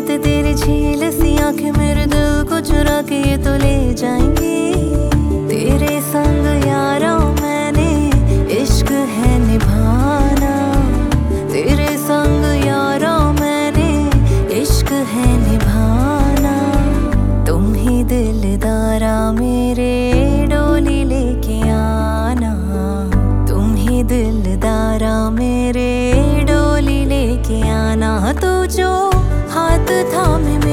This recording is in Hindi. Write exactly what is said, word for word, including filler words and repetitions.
सूरत तेरी झील सी आंखें मेरे दिल को चुरा के ये तो ले जाएंगे। तेरे संग यारा मैंने इश्क है निभाना, तेरे संग यारा मैंने इश्क है निभाना। तुम ही दिलदारा मेरे डोली लेके आना, तुम ही दिलदारा मेरे डोली लेके आना। तू जो हाथ थामे